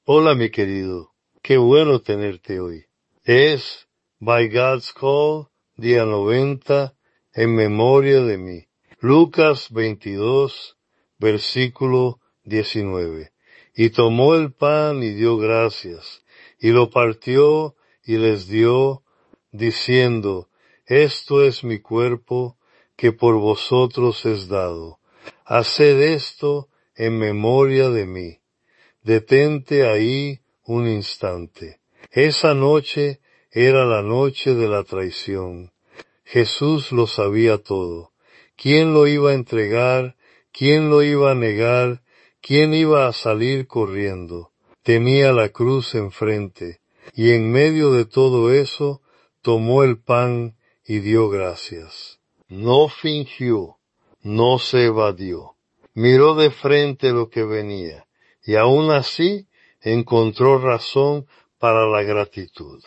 Hola, mi querido. Qué bueno tenerte hoy. Es By God's Call, día 90, en memoria de mí. Lucas 22, versículo 19. Y tomó el pan y dio gracias, y lo partió y les dio, diciendo, esto es mi cuerpo, que por vosotros es dado. Haced esto en memoria de mí. Detente ahí un instante. Esa noche era la noche de la traición. Jesús lo sabía todo. ¿Quién lo iba a entregar? ¿Quién lo iba a negar? ¿Quién iba a salir corriendo? Tenía la cruz enfrente, y en medio de todo eso, tomó el pan y dio gracias. No fingió, no se evadió. Miró de frente lo que venía, y aún así encontró razón para la gratitud.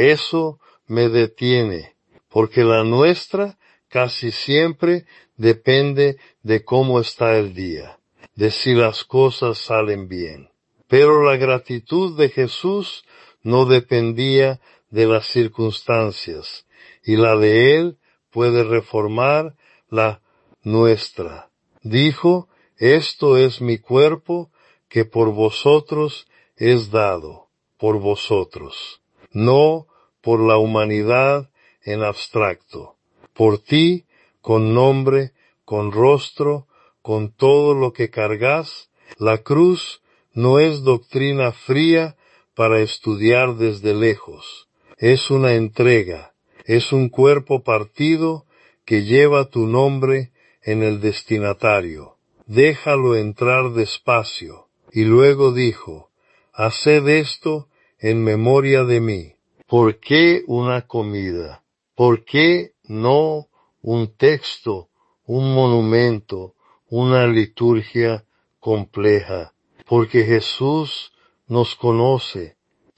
Eso me detiene, porque la nuestra casi siempre depende de cómo está el día, de si las cosas salen bien. Pero la gratitud de Jesús no dependía de las circunstancias, y la de Él puede reformar la nuestra. Dijo, esto es mi cuerpo que por vosotros es dado, por vosotros, no por la humanidad en abstracto, por ti, con nombre, con rostro, con todo lo que cargas. La cruz no es doctrina fría para estudiar desde lejos, es una entrega, es un cuerpo partido que lleva tu nombre en el destinatario. Déjalo entrar despacio. Y luego dijo, haced esto en memoria de mí. ¿Por qué una comida? ¿Por qué no un texto, un monumento, una liturgia compleja? Porque Jesús nos conoce,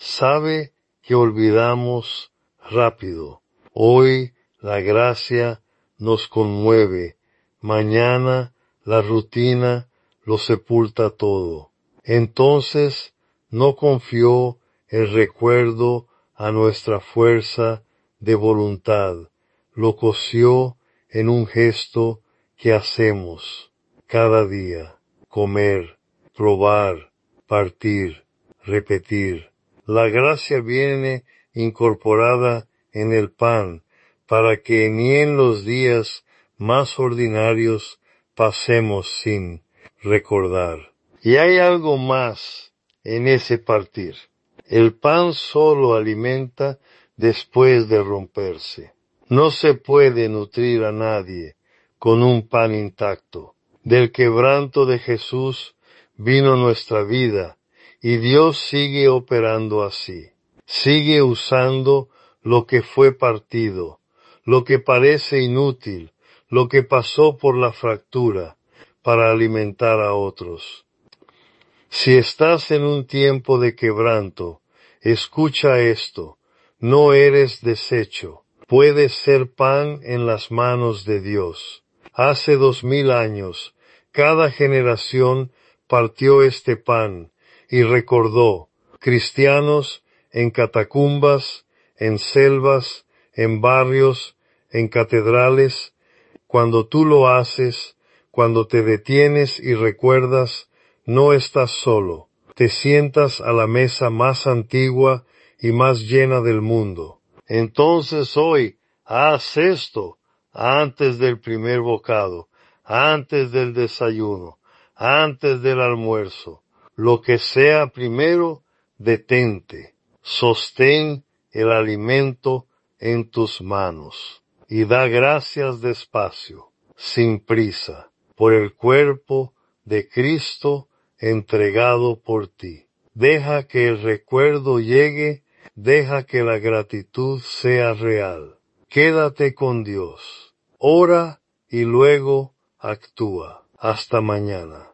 sabe que olvidamos rápido. Hoy la gracia nos conmueve, mañana la rutina lo sepulta todo. Entonces no confió el recuerdo a nuestra fuerza de voluntad, lo cosió en un gesto que hacemos cada día: comer, probar, partir, repetir. La gracia viene incorporada en el pan, para que ni en los días más ordinarios pasemos sin recordar. Y hay algo más en ese partir. El pan solo alimenta después de romperse. No se puede nutrir a nadie con un pan intacto. Del quebranto de Jesús vino nuestra vida, y Dios sigue operando así. Sigue usando lo que fue partido, lo que parece inútil, lo que pasó por la fractura, para alimentar a otros. Si estás en un tiempo de quebranto, escucha esto: no eres deshecho. Puedes ser pan en las manos de Dios. Hace 2000 años, cada generación partió este pan y recordó: cristianos en catacumbas, en selvas, en barrios, en catedrales. Cuando tú lo haces, cuando te detienes y recuerdas, no estás solo. Te sientas a la mesa más antigua y más llena del mundo. Entonces hoy, haz esto antes del primer bocado, antes del desayuno, antes del almuerzo. Lo que sea primero, detente. Sostén el alimento en tus manos y da gracias despacio, sin prisa, por el cuerpo de Cristo entregado por ti. Deja que el recuerdo llegue, deja que la gratitud sea real. Quédate con Dios. Ora y luego actúa. Hasta mañana.